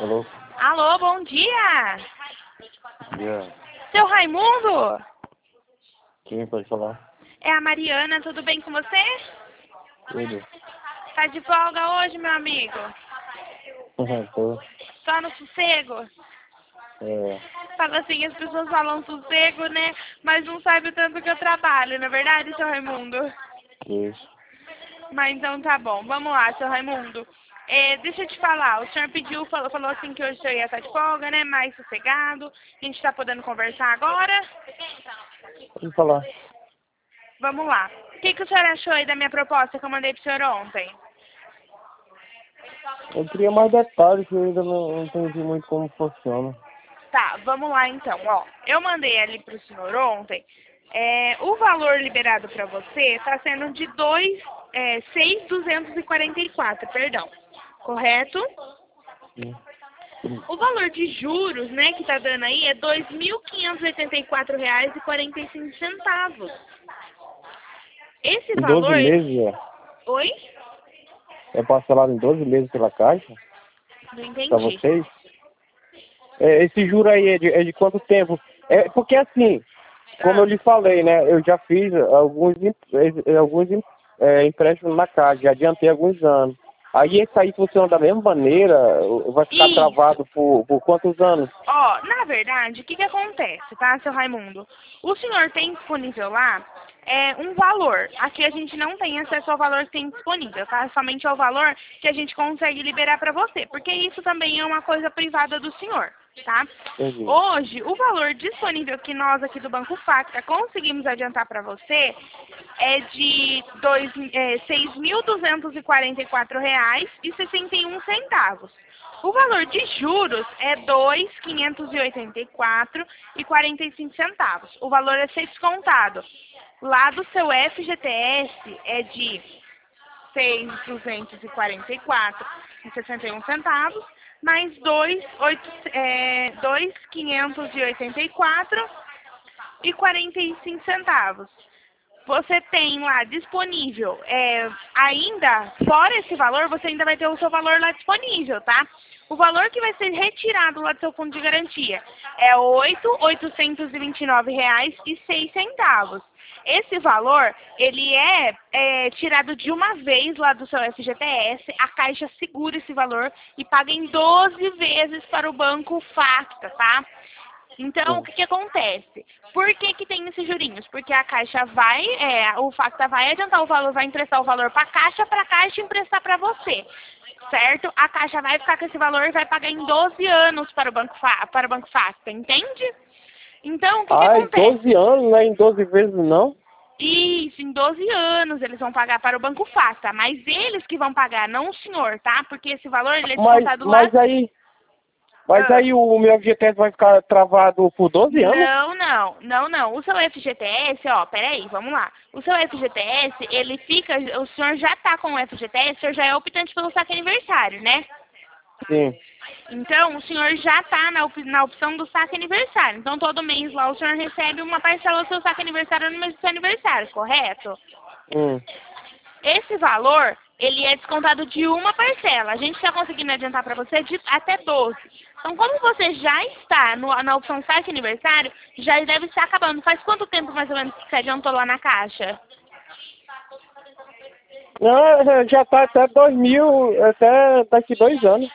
Alô? Alô, bom dia! Yeah. Seu Raimundo? Quem pode falar? É a Mariana, tudo bem com você? Tudo. Tá de folga hoje, meu amigo? Tô. Só no sossego? É. Fala assim, as pessoas falam sossego, né? Mas não sabem o tanto que eu trabalho, não é verdade, seu Raimundo? Isso. Mas então tá bom, vamos lá, seu Raimundo. Deixa eu te falar, o senhor pediu, falou assim que hoje o senhor ia estar de folga, né? Mais sossegado. A gente tá podendo conversar agora? Pode falar. Vamos lá. O que o senhor achou aí da minha proposta que eu mandei pro senhor ontem? Eu queria mais detalhes, que eu ainda não entendi muito como funciona. Tá, vamos lá então. Ó, eu mandei ali pro senhor ontem. O valor liberado para você está sendo de 6.244, perdão. Correto? Sim. O valor de juros, né, que tá dando aí é R$ 2.584,45. Esse Em 12 valor... meses, Oi? é parcelado em 12 meses pela Caixa? Não Pra entendi. vocês? Esse juro aí é de quanto tempo? É porque assim, como eu lhe falei, né? Eu já fiz alguns empréstimos na Caixa, já adiantei alguns anos. Aí esse aí funciona da mesma maneira? Vai ficar Isso. travado por quantos anos? Ó, na verdade, o que acontece, tá, seu Raimundo? O senhor tem disponível lá um valor. Aqui a gente não tem acesso ao valor que tem disponível, tá? Somente ao valor que a gente consegue liberar para você, porque isso também é uma coisa privada do senhor, tá? Entendi. Hoje, o valor disponível que nós aqui do Banco Facta conseguimos adiantar para você é de R$ 6.244,61. O valor de juros é R$ 2.584,45. O valor a ser descontado lá do seu FGTS é de R$ 6.244,61, mais R$ 2.584,45. Você tem lá disponível, ainda, fora esse valor, você ainda vai ter o seu valor lá disponível, tá? O valor que vai ser retirado lá do seu fundo de garantia é R$ 8.829,06. Esse valor, ele é tirado de uma vez lá do seu FGTS, a Caixa segura esse valor e paga em 12 vezes para o Banco Facta, tá? Então, o que acontece? Por que tem esses jurinhos? Porque a Caixa o Facta vai adiantar o valor, vai emprestar o valor para a Caixa emprestar para você, certo? A Caixa vai ficar com esse valor e vai pagar em 12 anos para o Banco Facta, entende? Então, o que Ai, acontece? 12 anos, não é em 12 vezes não? Isso, em 12 anos eles vão pagar para o Banco Facta, mas eles que vão pagar, não o senhor, tá? Porque esse valor, ele é Mas, descontado lá... mas aí, mas Ah. aí o meu FGTS vai ficar travado por 12 anos? Não. O seu FGTS, ó, peraí, vamos lá. O seu FGTS, ele fica, o senhor já tá com o FGTS, o senhor já é optante pelo saque aniversário, né? Sim. Então, o senhor já tá na opção do saque aniversário. Então, todo mês lá o senhor recebe uma parcela do seu saque aniversário no mês do seu aniversário, correto? Hum. Esse valor, ele é descontado de uma parcela. A gente está conseguindo adiantar para você de até 12. Então, como você já está na opção saque aniversário, já deve estar acabando. Faz quanto tempo, mais ou menos, que você adiantou lá na Caixa? Não, já tá até 2000, até daqui 2 anos.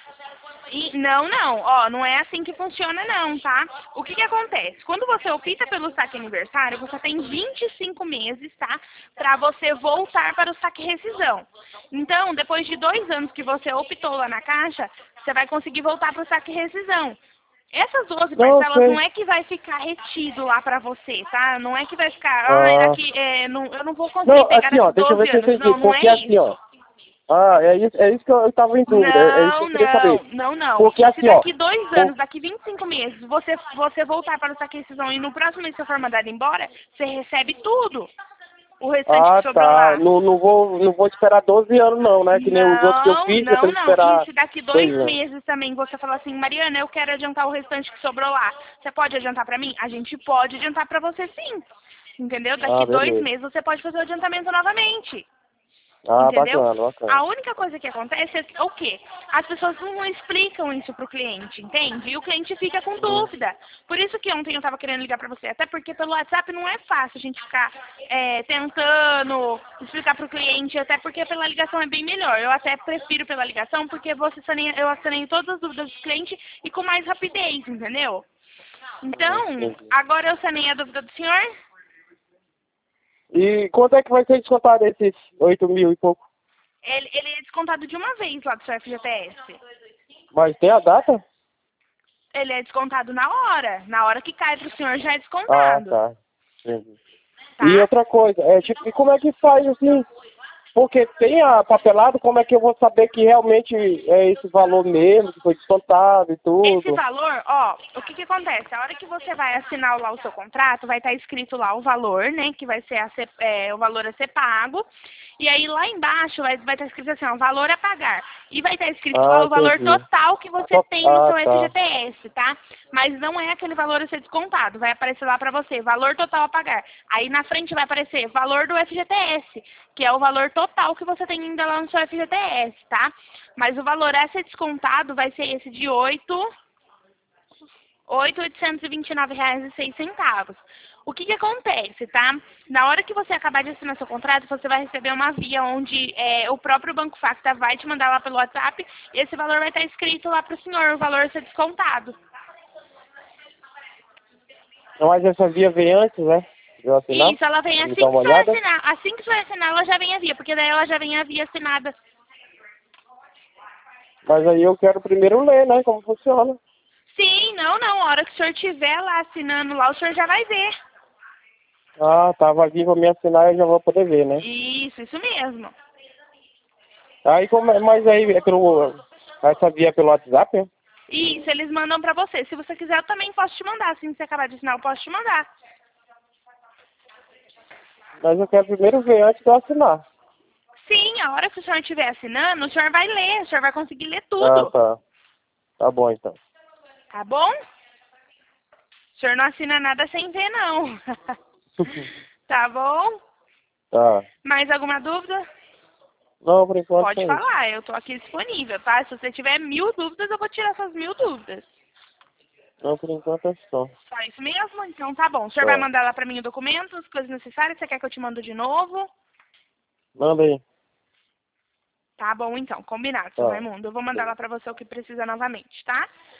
Ó, não é assim que funciona não, tá? O que acontece? Quando você opta pelo saque aniversário, você tem 25 meses, tá? Pra você voltar para o saque rescisão. Então, depois de 2 anos que você optou lá na Caixa, você vai conseguir voltar para o saque rescisão. Essas 12 Não, parcelas não sei. é que vai ficar retido lá pra você, tá? Não é que vai ficar, Ah, eu não vou conseguir não, pegar assim, ó, daqui deixa eu 12 ver se eu anos. entendi. Não, não é Porque assim, ó. isso. É isso que eu tava em dúvida. É isso que eu queria saber. Não. Porque Se assim, ó. daqui 2 anos, daqui 25 meses, você voltar para o saque rescisão e no próximo mês você for mandado embora, você recebe tudo. O restante que sobrou Tá. lá. Não vou esperar 12 anos não, né? Que nem os outros que eu fiz, eu tenho que E esperar se daqui 2 dois anos. meses também você falar assim, Mariana, eu quero adiantar o restante que sobrou lá. Você pode adiantar para mim? A gente pode adiantar para você sim. Entendeu? Daqui Ah, dois beleza. meses você pode fazer o adiantamento novamente. Ah, Entendeu? bacana, bacana. A única coisa que acontece é o quê? As pessoas não explicam isso pro cliente, entende? E o cliente fica com dúvida. Por isso que ontem eu tava querendo ligar pra você. Até porque pelo WhatsApp não é fácil a gente ficar tentando explicar pro cliente. Até porque pela ligação é bem melhor. Eu até prefiro pela ligação porque eu saneio todas as dúvidas do cliente e com mais rapidez, entendeu? Então, Entendi. agora eu sanei a dúvida do senhor. E quanto é que vai ser descontado esses 8 mil e pouco? Ele é descontado de uma vez lá do seu FGTS. Mas tem a data? Ele é descontado na hora. Na hora que cai pro senhor já é Ah, descontado. tá. Entendi. E Tá? outra coisa, tipo, e como é que faz assim? Porque tem a papelada, como é que eu vou saber que realmente é esse valor mesmo, que foi descontado e Esse tudo? valor, ó, o que que acontece? A hora que você vai assinar lá o seu contrato, vai estar escrito lá o valor, né? Que vai ser o valor a ser pago. E aí lá embaixo vai estar escrito assim, ó, valor a pagar. E vai estar escrito lá Ah, o valor entendi. total que você tem no Ah, seu tá. FGTS, tá? Mas não é aquele valor a ser descontado. Vai aparecer lá pra você, valor total a pagar. Aí na frente vai aparecer valor do FGTS, que é o valor total que você tem ainda lá no seu FGTS, tá? Mas o valor a ser descontado vai ser esse de R$ 8.829,06. O que que acontece, tá? Na hora que você acabar de assinar seu contrato, você vai receber uma via onde o próprio Banco Facta vai te mandar lá pelo WhatsApp e esse valor vai estar escrito lá para o senhor, o valor a ser descontado. Mas essa via vem antes, né? De eu assinar? Isso, ela vem Pra me assim dar que uma você vai olhada? assinar. Assim que você vai assinar, ela já vem a via, porque daí ela já vem a via assinada. Mas aí eu quero primeiro ler, né? Como funciona. Sim, não. A hora que o senhor estiver lá assinando lá, o senhor já vai ver. Ah, tava aqui pra me assinar, eu já vou poder ver, né? Isso mesmo. Aí como mas aí essa via é pelo WhatsApp, né? Isso, eles mandam pra você. Se você quiser, eu também posso te mandar. Assim que você acabar de assinar, eu posso te mandar. Mas eu quero primeiro ver antes de eu assinar. Sim, a hora que o senhor estiver assinando, o senhor vai ler, o senhor vai conseguir ler Ah, tudo. tá. Tá bom então. Tá bom? O senhor não assina nada sem ver, não. Tá bom? Tá. Mais alguma dúvida? Não, por enquanto Pode é isso. falar, eu tô aqui disponível, tá? Se você tiver 1000 dúvidas, eu vou tirar essas 1000 dúvidas. Não, por enquanto é só. Só isso mesmo? Então tá bom. O senhor vai Tá. mandar lá pra mim o documento, as coisas necessárias? Você quer que eu te mando de novo? Manda aí. Tá bom, então. Combinado, seu Tá. Raimundo. Eu vou mandar lá pra você o que precisa novamente, tá?